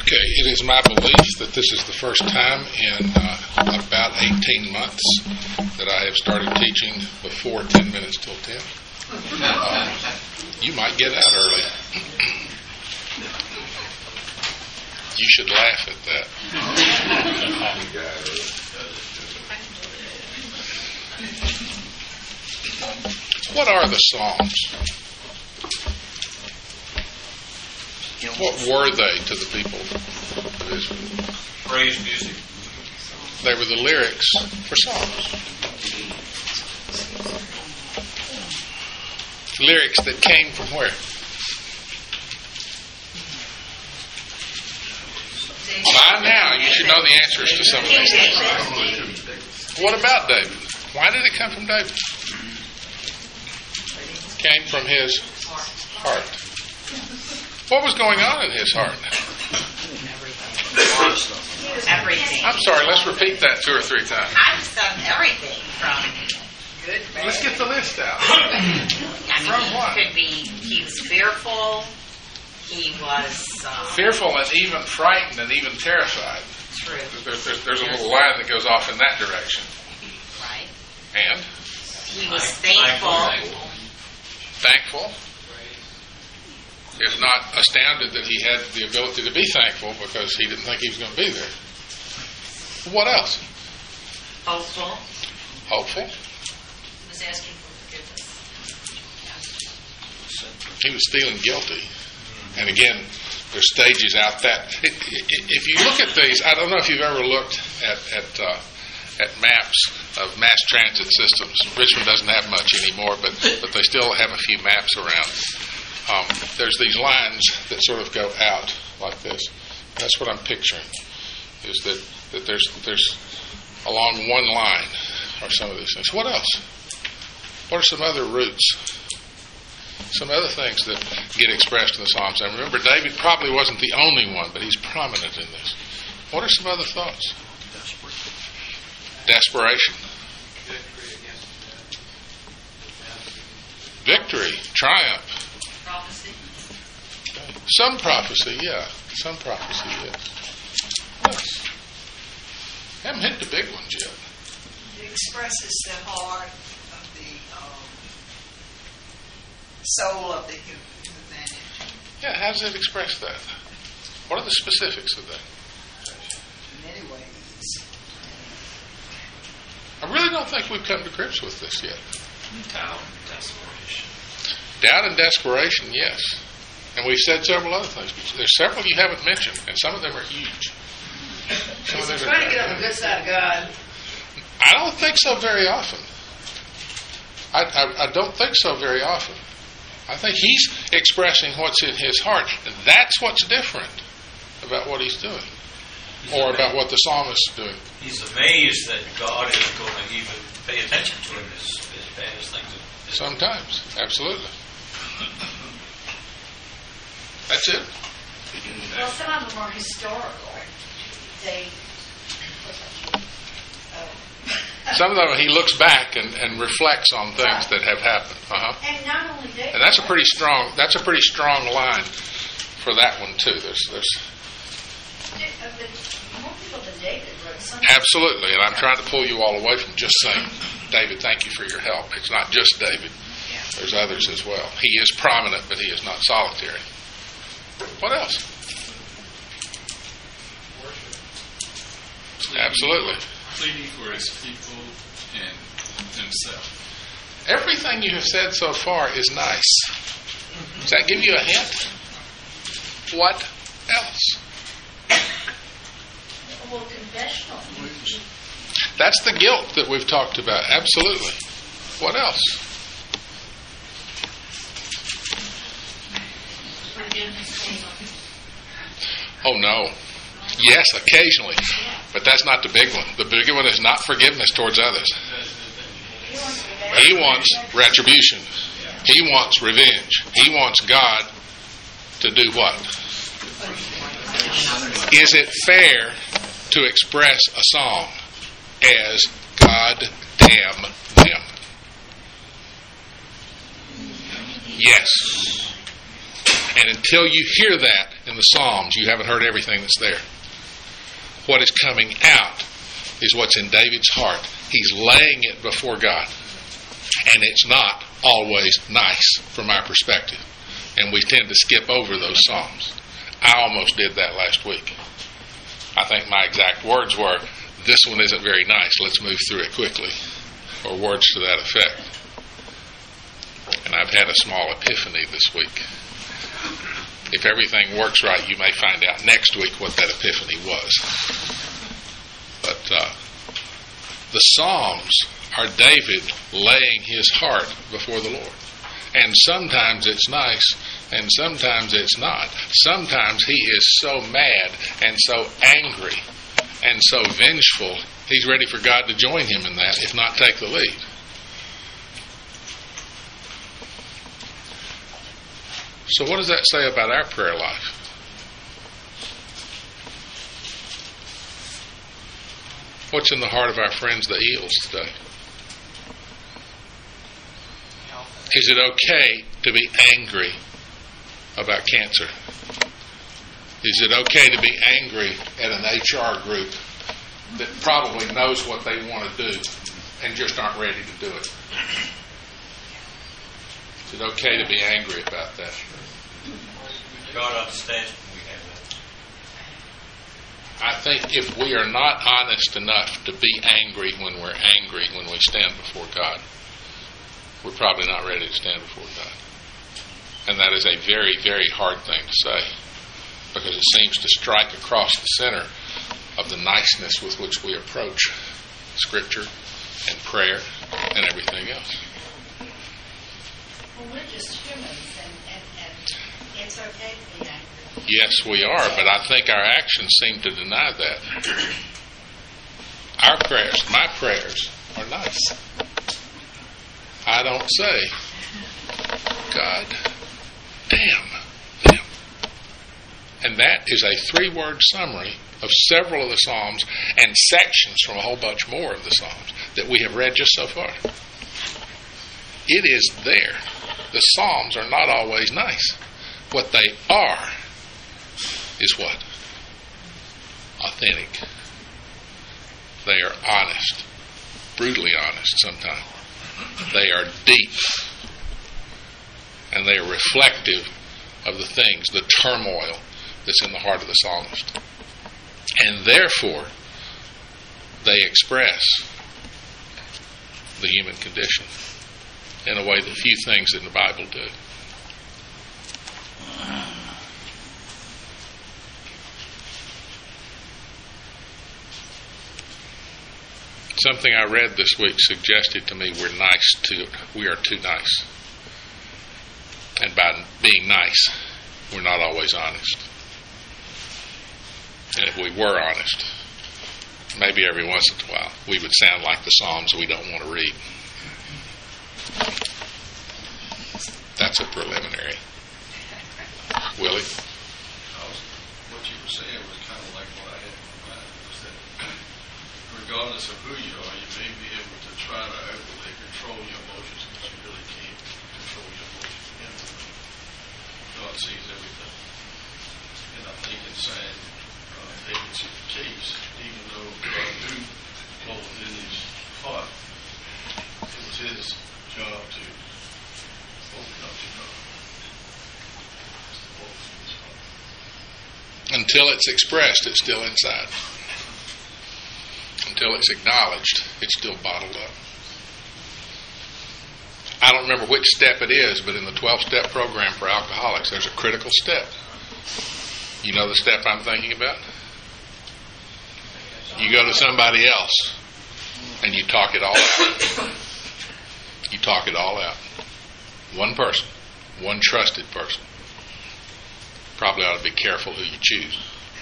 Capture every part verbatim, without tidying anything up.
Okay, it is my belief that this is the first time in uh, about eighteen months that I have started teaching before ten minutes till ten. Uh, you might get out early. You should laugh at that. What are the Psalms? What were they to the people of Israel? Praise music. They were the lyrics for songs. Lyrics that came from where? By now, you should know the answers to some of these things. What about David? Why did it come from David? Came from his heart. What was going on in his heart? Everything. I'm sorry, let's repeat that two or three times. I've done everything from good, bad. Let's get the list out. I mean, From he what? could be, he was fearful, he was um, Fearful and even frightened and even terrified. true, There's, there's, there's a little line that goes off in that direction. right? And He was thankful. thankful. Is not astounded that he had the ability to be thankful because he didn't think he was going to be there. What else? Hopeful. Hopeful. He was asking for forgiveness. He was feeling guilty. And again, there's stages out that. It, it, if you look at these, I don't know if you've ever looked at at, uh, at maps of mass transit systems. Richmond doesn't have much anymore, but but they still have a few maps around. Um, there's these lines that sort of go out like this. That's what I'm picturing. Is that, that there's there's along one line are some of these things. What else? What are some other routes? Some other things that get expressed in the Psalms. And remember, David probably wasn't the only one, but he's prominent in this. What are some other thoughts? Desperation. Victory. Triumph. Prophecy. Some prophecy, yeah. Some prophecy, yes. Yes. Haven't hit the big ones yet. It expresses the heart of the um, soul of the humanity. Yeah, how does it express that? What are the specifics of that? In many ways. I really don't think we've come to grips with this yet. Doubt and desperation. Doubt and desperation, yes. And we've said several other things. There's several you haven't mentioned, and some of them are huge. Some of them Trying are, to get on the good side of God. I don't think so very often. I, I, I don't think so very often. I think he's expressing what's in his heart, and that's what's different about what he's doing, or about what the psalmist is doing. He's amazed that God is going to even pay attention to him as, as bad as things are. Sometimes, absolutely. That's it. Well, some of them are historical. They. Some of them he looks back and, and reflects on things that have happened. Uh-huh. And not only David. And that's a pretty strong. That's a pretty strong line for that one too. There's, there's More people than David wrote some. absolutely, and I'm trying to pull you all away from just saying, David, thank you for your help. It's not just David. There's others as well. He is prominent, but he is not solitary. What else? Absolutely. Pleading for his people and himself. Everything you have said so far is nice. Does that give you a hint? What else? Well, confessional. That's the guilt that we've talked about. Absolutely. What else? Oh, no. Yes, occasionally. But that's not the big one. The big one is not forgiveness towards others. He wants retribution. He wants revenge. He wants God to do what? Is it fair to express a song as God damn them? Yes. And until you hear that, in the Psalms, you haven't heard everything that's there. What is coming out is what's in David's heart. He's laying it before God. And it's not always nice from our perspective. And we tend to skip over those Psalms. I almost did that last week. I think my exact words were, this one isn't very nice, let's move through it quickly. Or words to that effect. And I've had a small epiphany this week. If everything works right, you may find out next week what that epiphany was. But uh, the Psalms are David laying his heart before the Lord. And sometimes it's nice, and sometimes it's not. Sometimes he is so mad and so angry and so vengeful, he's ready for God to join him in that, if not take the lead. So what does that say about our prayer life? What's in the heart of our friends, the Eels, today? Is it okay to be angry about cancer? Is it okay to be angry at an H R group that probably knows what they want to do and just aren't ready to do it? Is it okay to be angry about that? God understands when we have that. I think if we are not honest enough to be angry when we're angry, when we stand before God, we're probably not ready to stand before God. And that is a very, very hard thing to say, because it seems to strike across the center of the niceness with which we approach Scripture and prayer and everything else. Well, we're just humans, and, and, and it's okay to be angry. Yes, we are, but I think our actions seem to deny that. Our prayers, my prayers, are nice. I don't say, God, damn them. And that is a three-word summary of several of the Psalms and sections from a whole bunch more of the Psalms that we have read just so far. It is there. The Psalms are not always nice. What they are is what? Authentic. They are honest. Brutally honest sometimes. They are deep. And they are reflective of the things, the turmoil that's in the heart of the psalmist. And therefore, they express the human condition in a way that few things in the Bible do. Something I read this week suggested to me we're nice too. We are too nice. And by being nice, we're not always honest. And if we were honest, maybe every once in a while, we would sound like the Psalms we don't want to read. That's a preliminary. Willie? What you were saying was kind of like what I had in mind, was that regardless of who you are, you may be able to try to overly control your emotions, but you really can't control your emotions. God sees everything. And I think in saying uh, David's case, even though God knew what was in his heart, it was his job to open up to God. Until it's expressed, it's still inside. Until it's acknowledged, it's still bottled up. I don't remember which step it is, but in the twelve-step program for alcoholics, there's a critical step. You know the step I'm thinking about? You go to somebody else and you talk it all out. You talk it all out. One person, one trusted person. Probably ought to be careful who you choose.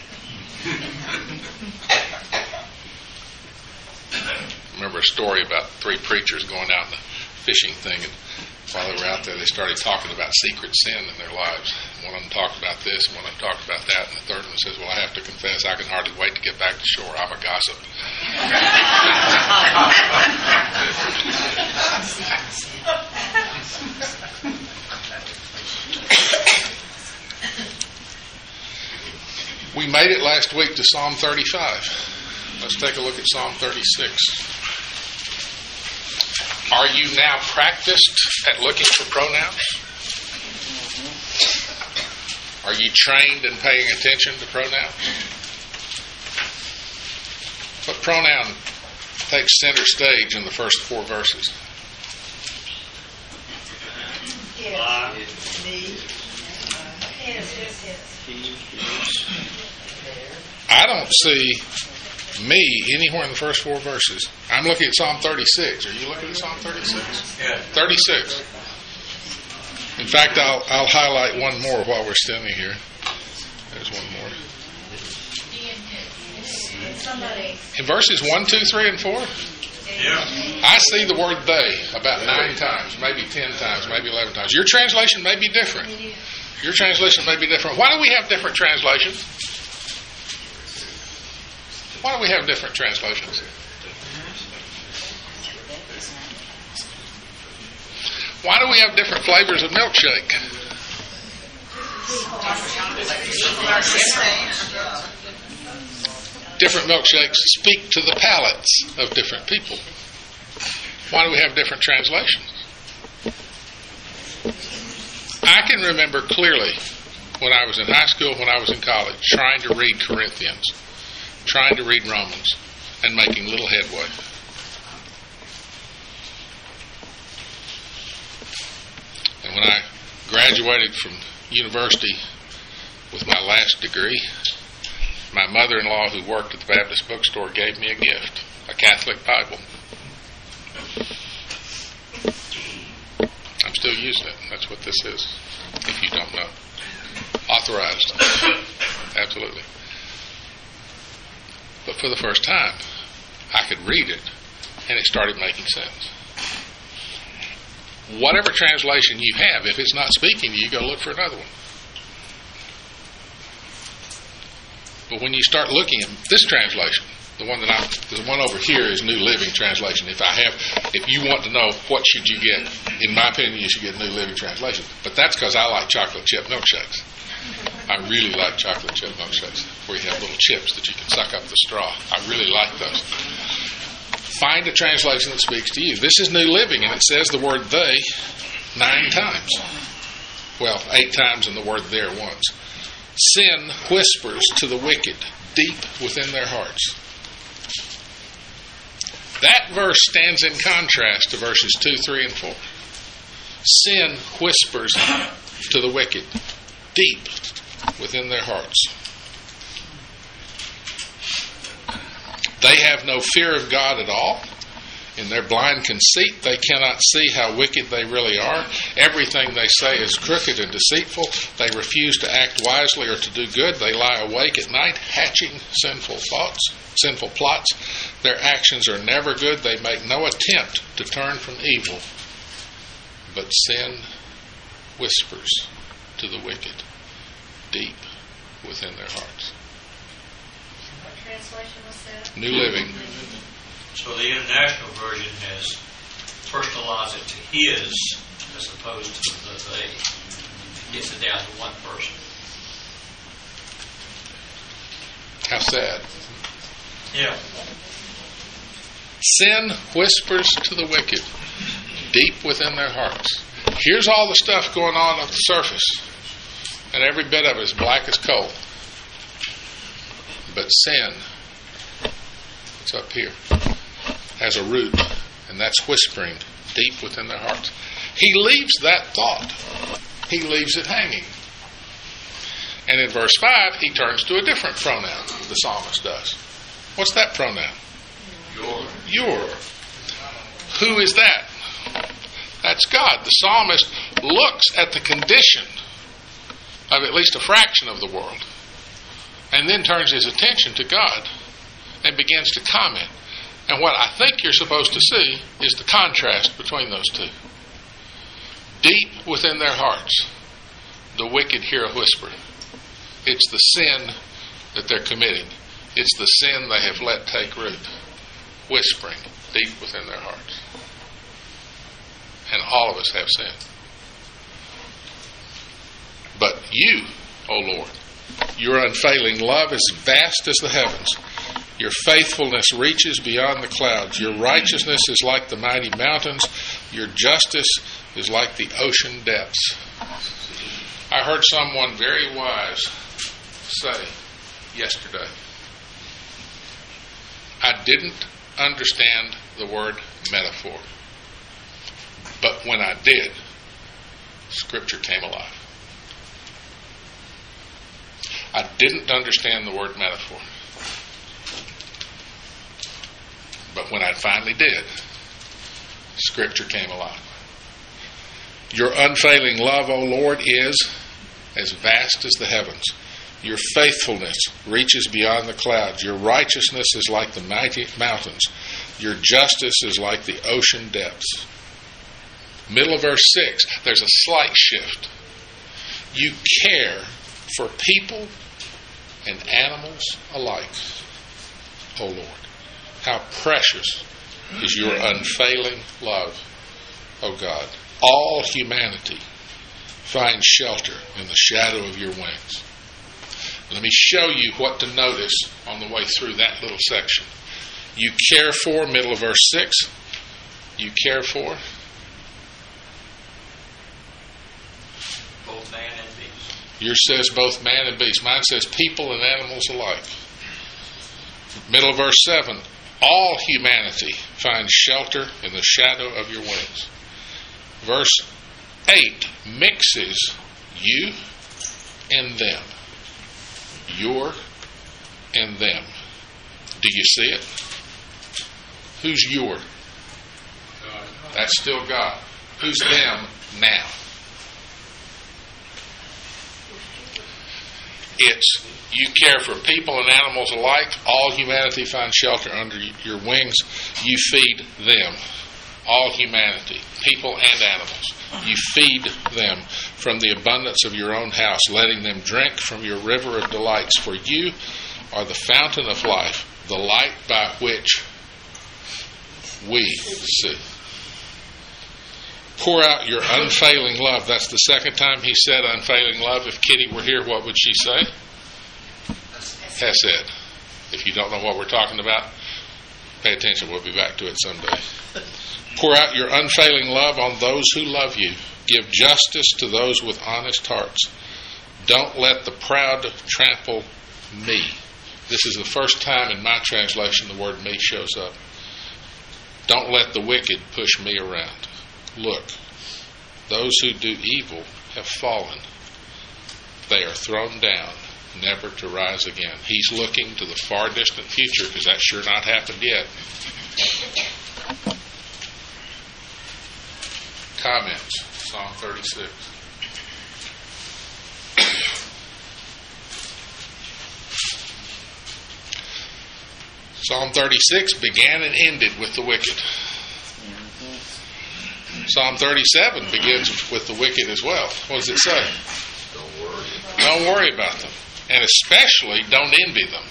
Remember a story about three preachers going out in the fishing thing, and while they were out there, they started talking about secret sin in their lives. One of them talked about this, and one of them talked about that, and the third one says, well, I have to confess, I can hardly wait to get back to shore. I'm a gossip. We made it last week to Psalm thirty-five. Let's take a look at Psalm thirty-six. Are you now practiced at looking for pronouns? Are you trained in paying attention to pronouns? What pronoun takes center stage in the first four verses? I don't see me anywhere in the first four verses. I'm looking at Psalm thirty-six. Are you looking at Psalm thirty-six? Yeah. thirty-six. In fact, I'll I'll highlight one more while we're standing here. There's one more. In verses one, two, three, and four, Yeah. I see the word they about nine times, maybe ten times, maybe eleven times. Your translation may be different. Your translation may be different. Why do we have different translations? Why do we have different translations? Why do we have different flavors of milkshake? Different milkshakes speak to the palates of different people. Why do we have different translations? I can remember clearly when I was in high school, when I was in college, trying to read Corinthians, trying to read Romans, and making little headway. And when I graduated from university with my last degree, my mother-in-law, who worked at the Baptist bookstore, gave me a gift, a Catholic Bible. I'm still using it. That's what this is, if you don't know. Authorized. Absolutely. But for the first time, I could read it, and it started making sense. Whatever translation you have, if it's not speaking to you, go look for another one. But when you start looking at this translation, the one that I'm, the one over here is New Living Translation. If I have, if you want to know what should you get, in my opinion, you should get New Living Translation. But that's because I like chocolate chip milkshakes. I really like chocolate chip milkshakes, where you have little chips that you can suck up the straw. I really like those. Find a translation that speaks to you. This is New Living, and it says the word they nine times. Well, eight times and the word there once. Sin whispers to the wicked deep within their hearts. That verse stands in contrast to verses two, three, and four. Sin whispers to the wicked deep within their hearts. They have no fear of God at all. In their blind conceit, they cannot see how wicked they really are. Everything they say is crooked and deceitful. They refuse to act wisely or to do good. They lie awake at night, hatching sinful thoughts, sinful plots. Their actions are never good. They make no attempt to turn from evil. But sin whispers to the wicked deep within their hearts. What translation was that? New Living. So the International Version has personalized it to his as opposed to the they. Gets it down to one person. How sad. Yeah. Sin whispers to the wicked deep within their hearts. Here's all the stuff going on at the surface, and every bit of it is black as coal. But sin, it's up here, has a root, and that's whispering deep within their hearts. He leaves that thought. He leaves it hanging. And in verse five, he turns to a different pronoun, the psalmist does. What's that pronoun? Your. Your. Who is that? That's God. The psalmist looks at the condition of at least a fraction of the world and then turns his attention to God and begins to comment. And what I think you're supposed to see is the contrast between those two. Deep within their hearts, the wicked hear a whisper. It's the sin that they're committing. It's the sin they have let take root. Whispering deep within their hearts. And all of us have sin. But you, O Lord, Your unfailing love is vast as the heavens. Your faithfulness reaches beyond the clouds. Your righteousness is like the mighty mountains. Your justice is like the ocean depths. I heard someone very wise say yesterday, I didn't understand the word metaphor, but when I did, Scripture came alive. I didn't understand the word metaphor, but when I finally did, Scripture came alive. Your unfailing love, O Lord, is as vast as the heavens. Your faithfulness reaches beyond the clouds. Your righteousness is like the mighty mountains. Your justice is like the ocean depths. Middle of verse six, there's a slight shift. You care for people and animals alike, O Lord. How precious is your unfailing love, O God. All humanity finds shelter in the shadow of your wings. Let me show you what to notice on the way through that little section. You care for, middle of verse six, you care for Both man and beast. yours says both man and beast. Mine says people and animals alike. Middle of verse seven, all humanity finds shelter in the shadow of your wings. Verse eight mixes you and them. Your and them. Do you see it? Who's your? That's still God. Who's them now? It's you care for people and animals alike. All humanity finds shelter under your wings. You feed them. All humanity, people and animals. You feed them from the abundance of your own house, letting them drink from your river of delights. For you are the fountain of life, the light by which we see. Pour out your unfailing love. That's the second time he said unfailing love. If Kitty were here, what would she say? Hesed. If you don't know what we're talking about, pay attention. We'll be back to it someday. Pour out your unfailing love on those who love you. Give justice to those with honest hearts. Don't let the proud trample me. This is the first time in my translation the word me shows up. Don't let the wicked push me around. Look, those who do evil have fallen. They are thrown down, never to rise again. He's looking to the far distant future because that's sure not happened yet. Comments. Psalm thirty-six. Psalm thirty-six began and ended with the wicked. Psalm thirty-seven begins with the wicked as well. What does it say? Don't worry. Don't worry about them. And especially don't envy them.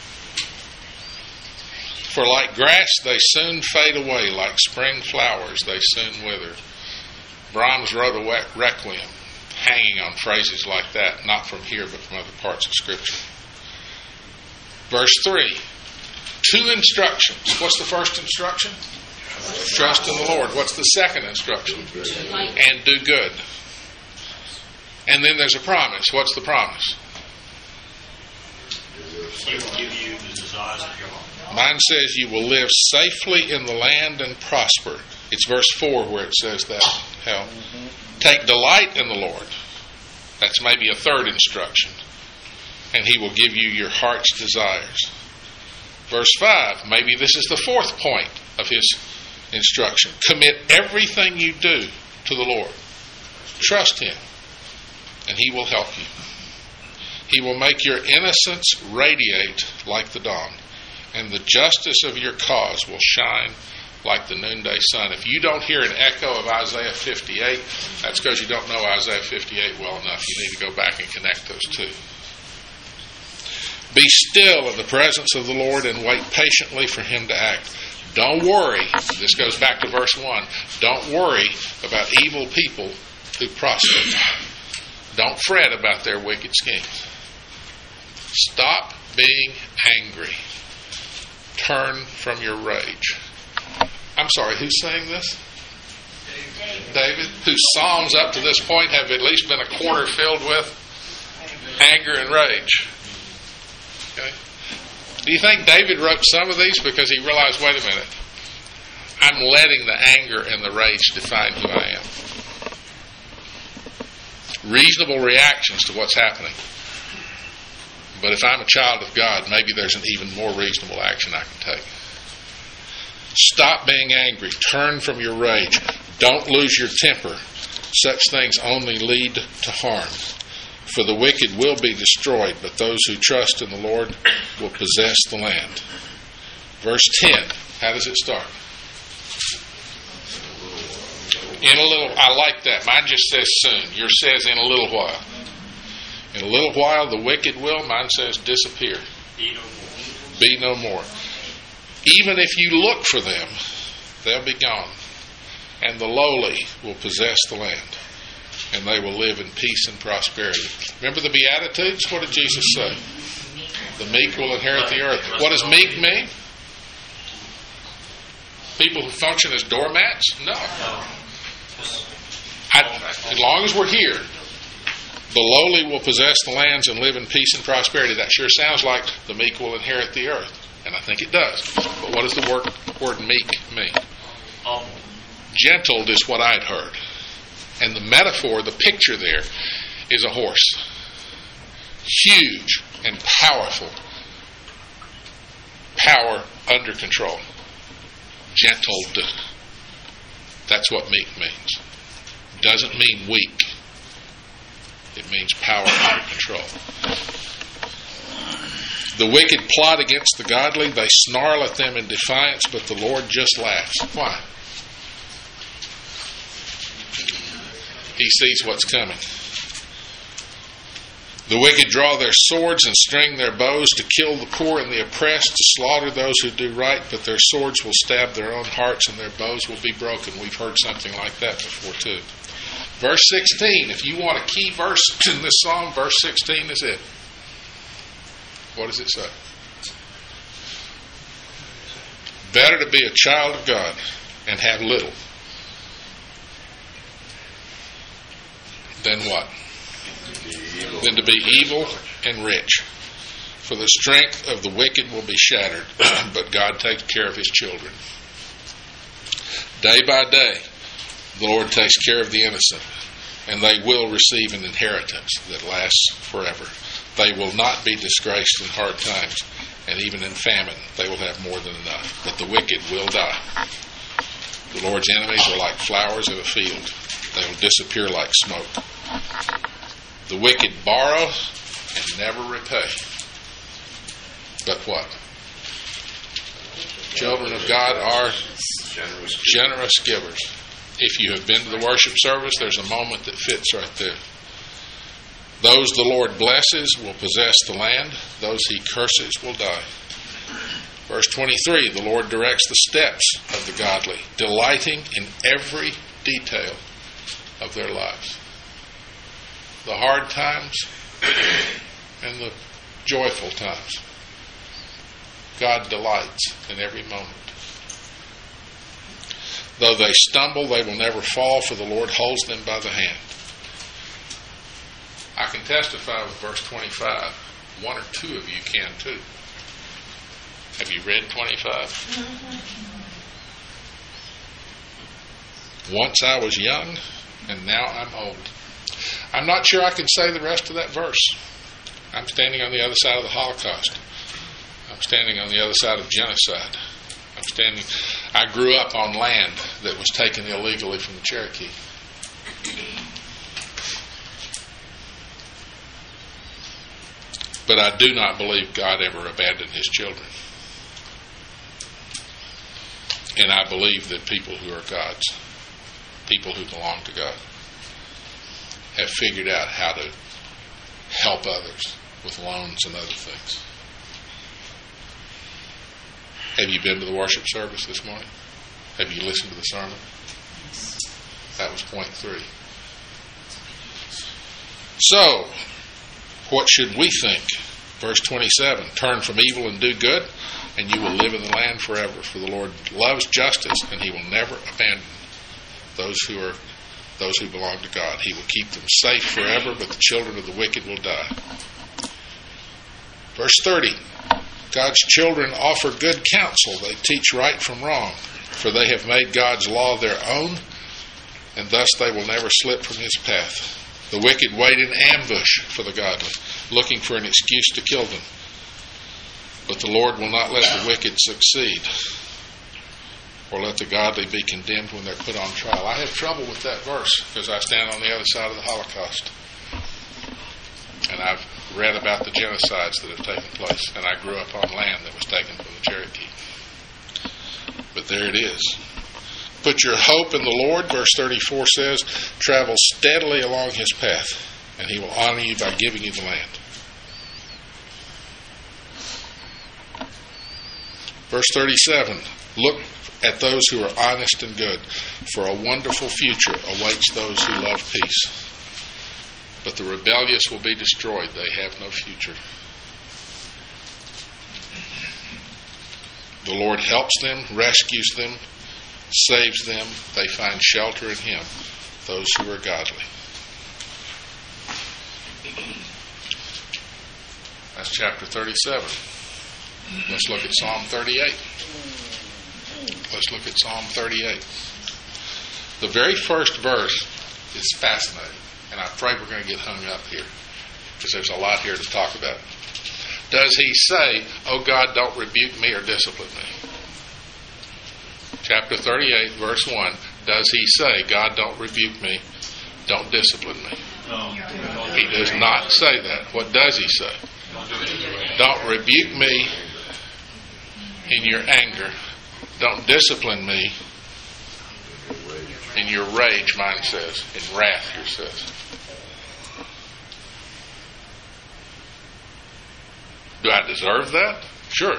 For like grass they soon fade away, like spring flowers they soon wither. Brahms wrote a requiem hanging on phrases like that, not from here but from other parts of Scripture. Verse three, two instructions. What's the first instruction? Trust in the Lord. What's the second instruction? And do good. And then there's a promise. What's the promise? He will give you the desires of your heart. Mine says you will live safely in the land and prosper. It's verse four where it says that. Hell. Take delight in the Lord. That's maybe a third instruction. And He will give you your heart's desires. Verse five, maybe this is the fourth point of His instruction. Commit everything you do to the Lord. Trust Him, and He will help you. He will make your innocence radiate like the dawn, and the justice of your cause will shine like the noonday sun. If you don't hear an echo of Isaiah fifty-eight, that's because you don't know Isaiah fifty-eight well enough. You need to go back and connect those two. Be still in the presence of the Lord and wait patiently for Him to act. Don't worry. This goes back to verse one. Don't worry about evil people who prosper. Don't fret about their wicked schemes. Stop being angry. Turn from your rage. I'm sorry, who's saying this? David. David, whose Psalms up to this point have at least been a quarter filled with anger and rage. Okay? Do you think David wrote some of these because he realized, wait a minute, I'm letting the anger and the rage define who I am? Reasonable reactions to what's happening. But if I'm a child of God, maybe there's an even more reasonable action I can take. Stop being angry. Turn from your rage. Don't lose your temper. Such things only lead to harm. For the wicked will be destroyed, but those who trust in the Lord will possess the land. Verse ten. How does it start? In a little, I like that. Mine just says soon. Yours says in a little while. In a little while, the wicked will. Mine says disappear. Be no more. Be no more. Even if you look for them, they'll be gone. And the lowly will possess the land. And they will live in peace and prosperity. Remember the Beatitudes? What did Jesus say? The meek will inherit the earth. What does meek mean? People who function as doormats? No. I, as long as we're here, the lowly will possess the lands and live in peace and prosperity. That sure sounds like the meek will inherit the earth. And I think it does. But what does the word, word meek mean? Humble. Gentled is what I'd heard. And the metaphor, the picture there, is a horse. Huge and powerful. Power under control. Gentled. That's what meek means. Doesn't mean weak. It means power under control. The wicked plot against the godly. They snarl at them in defiance, but the Lord just laughs. Why? He sees what's coming. The wicked draw their swords and string their bows to kill the poor and the oppressed, to slaughter those who do right, but their swords will stab their own hearts and their bows will be broken. We've heard something like that before too. Verse sixteen, if you want a key verse in this psalm, verse sixteen is it. What does it say? Better to be a child of God and have little than what? Than to be evil and rich. For the strength of the wicked will be shattered, but God takes care of his children. Day by day, the Lord takes care of the innocent, and they will receive an inheritance that lasts forever. They will not be disgraced in hard times, and even in famine, they will have more than enough. But the wicked will die. The Lord's enemies are like flowers in a field. They will disappear like smoke. The wicked borrow and never repay. But what? Children of God are generous givers. If you have been to the worship service, there's a moment that fits right there. Those the Lord blesses will possess the land. Those he curses will die. Verse twenty-three, the Lord directs the steps of the godly, delighting in every detail of their lives. The hard times and the joyful times. God delights in every moment. Though they stumble, they will never fall, for the Lord holds them by the hand. I can testify with verse twenty-five. One or two of you can too. Have you read twenty-five? Mm-hmm. Once I was young, and now I'm old. I'm not sure I can say the rest of that verse. I'm standing on the other side of the Holocaust. I'm standing on the other side of genocide. I'm standing. I grew up on land that was taken illegally from the Cherokee. But I do not believe God ever abandoned his children. And I believe that people who are God's, people who belong to God, have figured out how to help others with loans and other things. Have you been to the worship service this morning? Have you listened to the sermon? That was point three. So, what should we think Verse twenty-seven, turn from evil and do good, and you will live in the land forever. For the Lord loves justice, and he will never abandon those who are those who belong to God. He will keep them safe forever, but the children of the wicked will die. Verse thirty, God's children offer good counsel. They teach right from wrong, for they have made God's law their own, and thus they will never slip from his path. The wicked wait in ambush for the godly, looking for an excuse to kill them. But the Lord will not let the wicked succeed, or let the godly be condemned when they're put on trial. I have trouble with that verse because I stand on the other side of the Holocaust. And I've read about the genocides that have taken place, and I grew up on land that was taken from the Cherokee. But there it is. Put your hope in the Lord, verse thirty-four says, travel steadily along his path, and he will honor you by giving you the land. Verse thirty-seven, look at those who are honest and good, for a wonderful future awaits those who love peace. But the rebellious will be destroyed. They have no future. The Lord helps them, rescues them, saves them. They find shelter in him, those who are godly. That's chapter thirty-seven. Let's look at Psalm thirty-eight. Let's look at Psalm thirty-eight. The very first verse is fascinating, and I'm afraid we're going to get hung up here because there's a lot here to talk about. Does he say, oh God, don't rebuke me or discipline me? Chapter thirty-eight, verse one, does he say, God, don't rebuke me, don't discipline me? No. He does not say that. What does he say? Don't rebuke me in your anger. Don't discipline me in your rage, mine says. In wrath, yours says. Do I deserve that? Sure.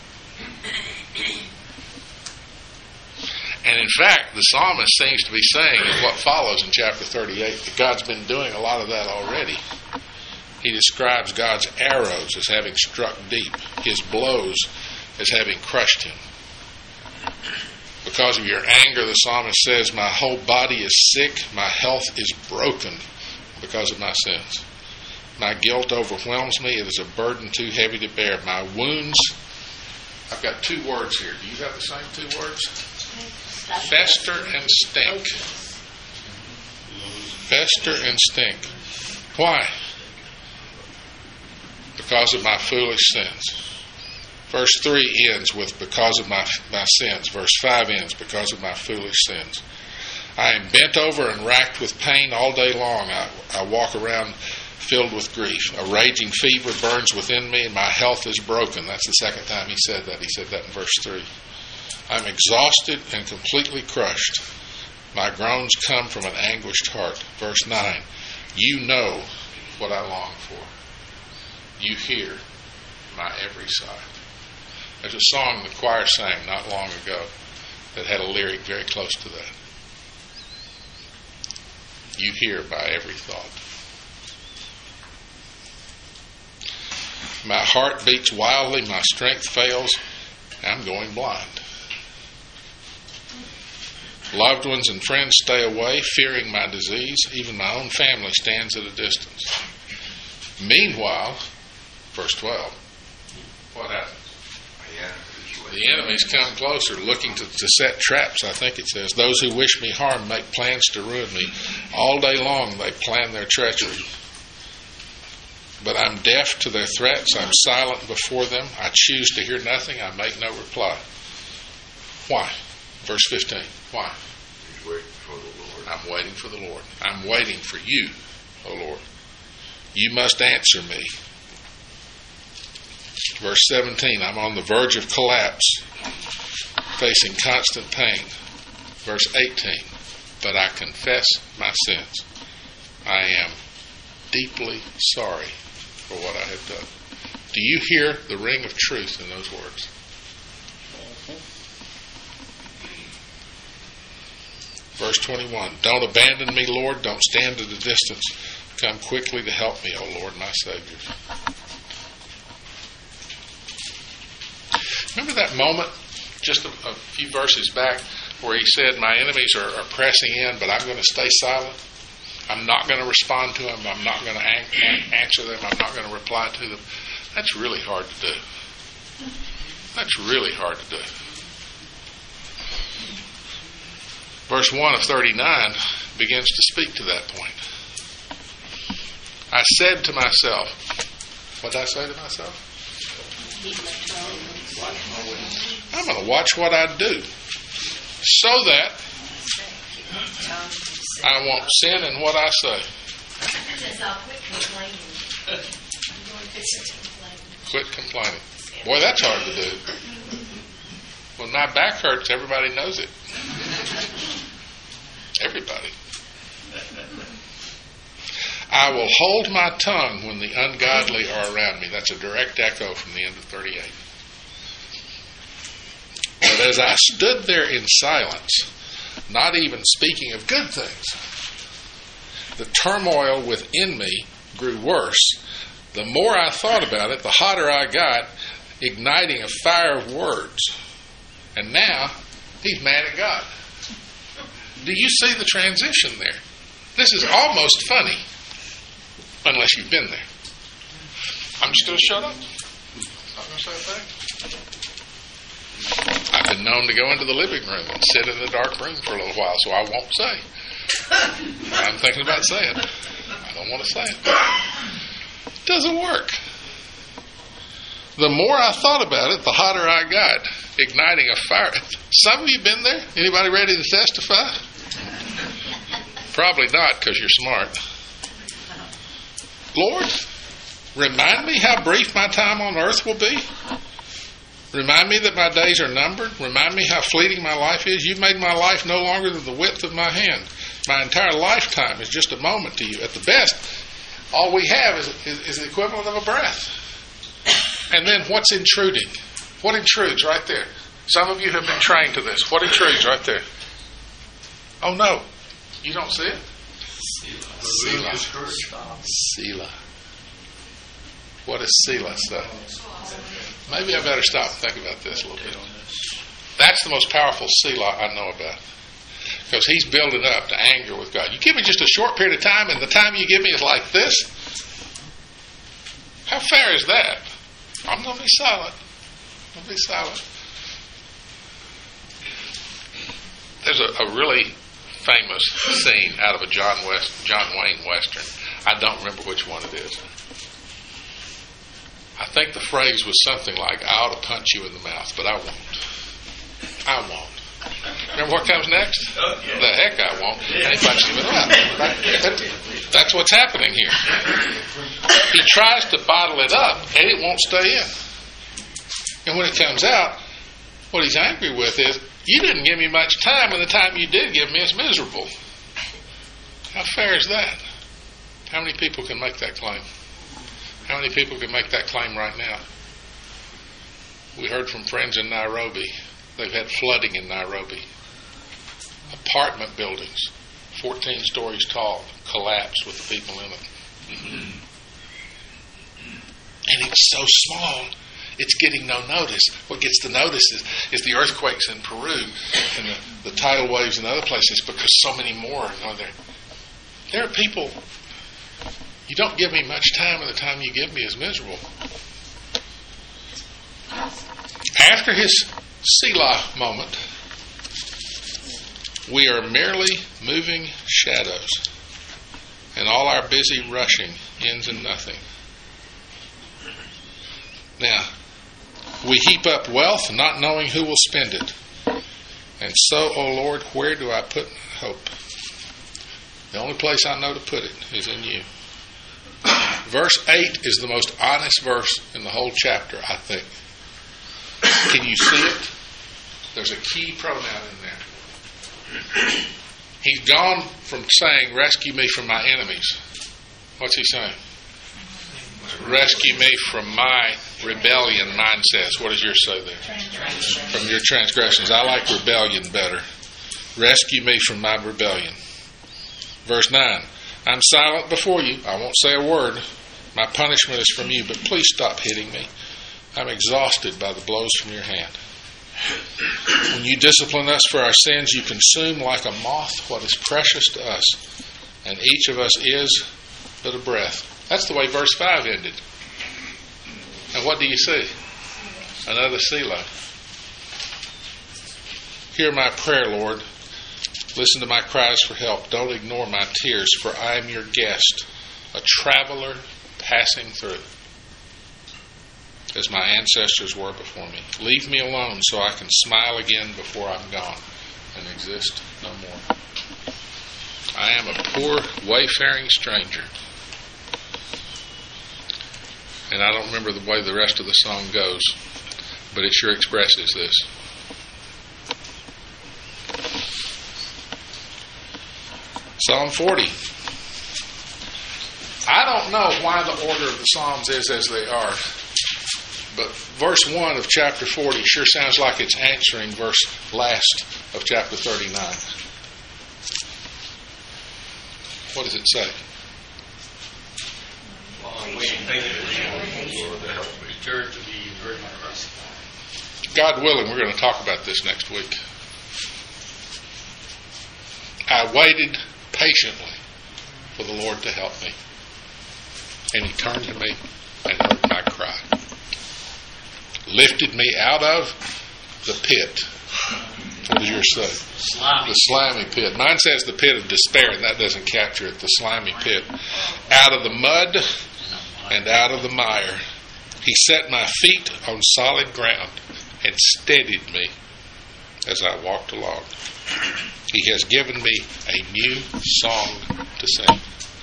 And in fact, the psalmist seems to be saying in what follows in chapter thirty-eight that God's been doing a lot of that already. He describes God's arrows as having struck deep, his blows as having crushed him. Because of your anger, the psalmist says, my whole body is sick, my health is broken because of my sins. My guilt overwhelms me, it is a burden too heavy to bear. My wounds, I've got two words here. Do you have the same two words? Fester and stink. Fester and stink. Why? Because of my foolish sins. Verse three ends with because of my my sins. Verse five ends because of my foolish sins. I am bent over and racked with pain all day long. I, I walk around filled with grief. A raging fever burns within me and my health is broken. That's the second time he said that. He said that in verse three. I'm exhausted and completely crushed. My groans come from an anguished heart. Verse nine. You know what I long for. You hear my every sigh. There's a song the choir sang not long ago that had a lyric very close to that. You hear my every thought. My heart beats wildly, my strength fails, I'm going blind. Loved ones and friends stay away, fearing my disease. Even my own family stands at a distance. Meanwhile, verse twelve, what happens? The enemies come closer, looking to, to set traps, I think it says. Those who wish me harm make plans to ruin me. All day long they plan their treachery. But I'm deaf to their threats. I'm silent before them. I choose to hear nothing. I make no reply. Why? Verse fifteen. Why? He's waiting for the Lord. I'm waiting for the Lord. I'm waiting for you, O Lord. You must answer me. Verse seventeen, I'm on the verge of collapse, facing constant pain. Verse eighteen, but I confess my sins. I am deeply sorry for what I have done. Do you hear the ring of truth in those words? Verse twenty-one, don't abandon me, Lord. Don't stand at a distance. Come quickly to help me, O Lord, my Savior. that moment just a, a few verses back where he said, my enemies are, are pressing in, but I'm going to stay silent. I'm not going to respond to them. I'm not going to an- an- answer them. I'm not going to reply to them. That's really hard to do. That's really hard to do. Verse one of thirty-nine begins to speak to that point. I said to myself, what did I say to myself? I'm going to watch what I do so that I won't sin in what I say. Quit complaining. Boy, that's hard to do. When my back hurts, everybody knows it. Everybody. I will hold my tongue when the ungodly are around me. That's a direct echo from the end of thirty-eight. But as I stood there in silence, not even speaking of good things, the turmoil within me grew worse. The more I thought about it, the hotter I got, igniting a fire of words. And now, he's mad at God. Do you see the transition there? This is almost funny, unless you've been there. I'm just going to shut up. I'm going to say a thing. I've been known to go into the living room and sit in the dark room for a little while, so I won't say. I'm thinking about saying it. I don't want to say it. It doesn't work. The more I thought about it, the hotter I got, igniting a fire. Some of you been there? Anybody ready to testify? Probably not, because you're smart. Lord, remind me how brief my time on earth will be. Remind me that my days are numbered. Remind me how fleeting my life is. You've made my life no longer than the width of my hand. My entire lifetime is just a moment to you. At the best, all we have is, is, is the equivalent of a breath. And then what's intruding? What intrudes right there? Some of you have been trained to this. What intrudes right there? Oh no, you don't see it? Selah. Selah. What does Selah say? Maybe I better stop and think about this a little bit. That's the most powerful Selah I know about. Because he's building up to anger with God. You give me just a short period of time, and the time you give me is like this? How fair is that? I'm going to be silent. I'm going to be silent. There's a, a really famous scene out of a John West, John Wayne Western. I don't remember which one it is. I think the phrase was something like, I ought to punch you in the mouth, but I won't. I won't. Remember what comes next? Oh, yeah. The heck I won't. And he punches him in the mouth. That, that's what's happening here. He tries to bottle it up, and it won't stay in. And when it comes out, what he's angry with is, you didn't give me much time, and the time you did give me is miserable. How fair is that? How many people can make that claim? How many people can make that claim right now? We heard from friends in Nairobi. They've had flooding in Nairobi. Apartment buildings, fourteen stories tall, collapsed with the people in it. And it's so small, it's getting no notice. What gets the notice is, is the earthquakes in Peru and the, the tidal waves in other places, because so many more are going there. There are people, you don't give me much time, and the time you give me is miserable. After his Selah moment, we are merely moving shadows, and all our busy rushing ends in nothing. Now, we heap up wealth, not knowing who will spend it. And so, O Lord, where do I put my hope? The only place I know to put it is in you. Verse eight is the most honest verse in the whole chapter, I think. Can you see it? There's a key pronoun in there. He's gone from saying, rescue me from my enemies. What's he saying? Rescue me from my rebellion, mine says. What does yours say there? From your transgressions. I like rebellion better. Rescue me from my rebellion. Verse nine. I'm silent before you. I won't say a word. My punishment is from you, but please stop hitting me. I'm exhausted by the blows from your hand. When you discipline us for our sins, you consume like a moth what is precious to us, and each of us is but a breath. That's the way verse five ended. And what do you see? Another Selah. Hear my prayer, Lord. Listen to my cries for help. Don't ignore my tears, for I am your guest, a traveler passing through, as my ancestors were before me. Leave me alone so I can smile again before I'm gone and exist no more. I am a poor, wayfaring stranger. And I don't remember the way the rest of the song goes, but it sure expresses this. Psalm forty. I don't know why the order of the Psalms is as they are, but verse one of chapter forty sure sounds like it's answering verse last of chapter thirty-nine. What does it say? Well, waiting patiently. Return to be very much. God willing, we're going to talk about this next week. I waited patiently for the Lord to help me. And He turned to me and heard my cry. Lifted me out of the pit. What does yours say? Slimy. The slimy pit. Mine says the pit of despair, and that doesn't capture it. The slimy pit. Out of the mud and out of the mire. He set my feet on solid ground and steadied me as I walked along. He has given me a new song to sing.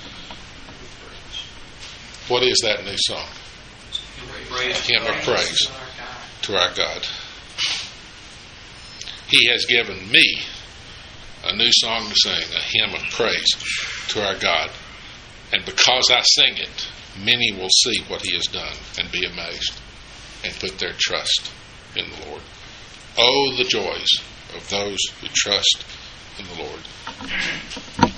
What is that new song? Hymn of praise to our God. He has given me a new song to sing, a hymn of praise to our God. And because I sing it, many will see what He has done and be amazed and put their trust in the Lord. Oh, the joys of those who trust in the Lord.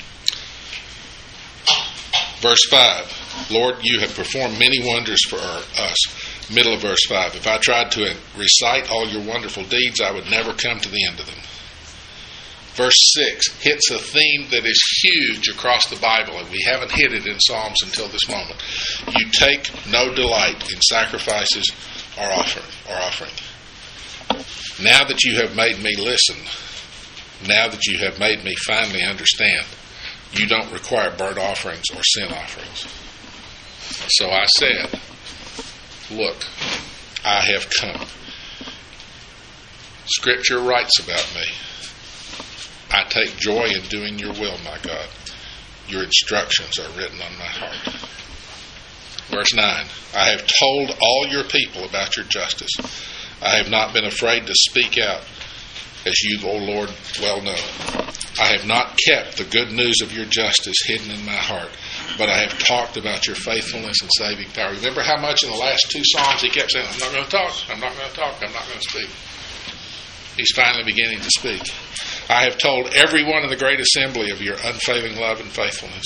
Verse five. Lord, you have performed many wonders for us. Middle of verse five. If I tried to recite all your wonderful deeds, I would never come to the end of them. Verse six hits a theme that is huge across the Bible, and we haven't hit it in Psalms until this moment. You take no delight in sacrifices or offering. Or offering. Now that you have made me listen, now that you have made me finally understand, you don't require burnt offerings or sin offerings. So I said, look, I have come. Scripture writes about me. I take joy in doing your will, my God. Your instructions are written on my heart. Verse nine, I have told all your people about your justice. I have not been afraid to speak out, as you, O Lord, well know. I have not kept the good news of your justice hidden in my heart, but I have talked about your faithfulness and saving power. Remember how much in the last two Psalms he kept saying, I'm not going to talk, I'm not going to talk, I'm not going to speak. He's finally beginning to speak. I have told everyone in the great assembly of your unfailing love and faithfulness.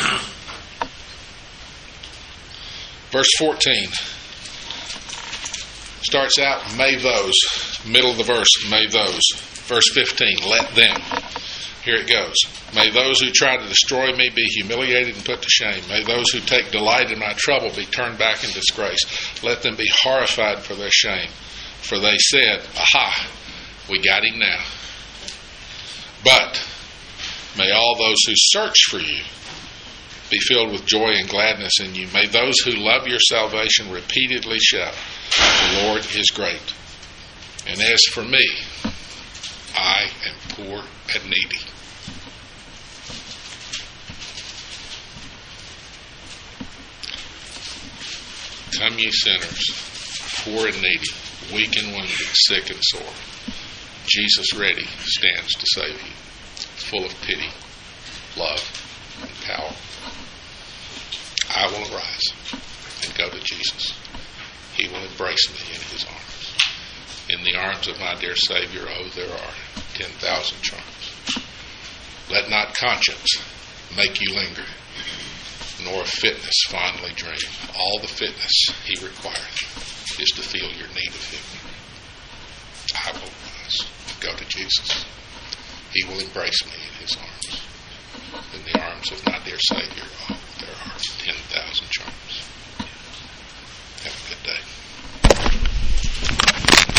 Verse fourteen starts out, may those, middle of the verse, may those. Verse fifteen, let them. Here it goes. May those who try to destroy me be humiliated and put to shame. May those who take delight in my trouble be turned back in disgrace. Let them be horrified for their shame. For they said, aha, we got him now. But may all those who search for you be filled with joy and gladness in you. May those who love your salvation repeatedly shout, the Lord is great. And as for me, I am poor and needy. Come ye sinners, poor and needy, weak and wounded, sick and sore. Jesus ready stands to save you, full of pity, love, and power. I will arise and go to Jesus. He will embrace me in His arms. In the arms of my dear Savior, oh, there are ten thousand charms. Let not conscience make you linger, nor fitness fondly dream. All the fitness He requires is to feel your need of Him. I will Jesus, He will embrace me in His arms, in the arms of my dear Savior.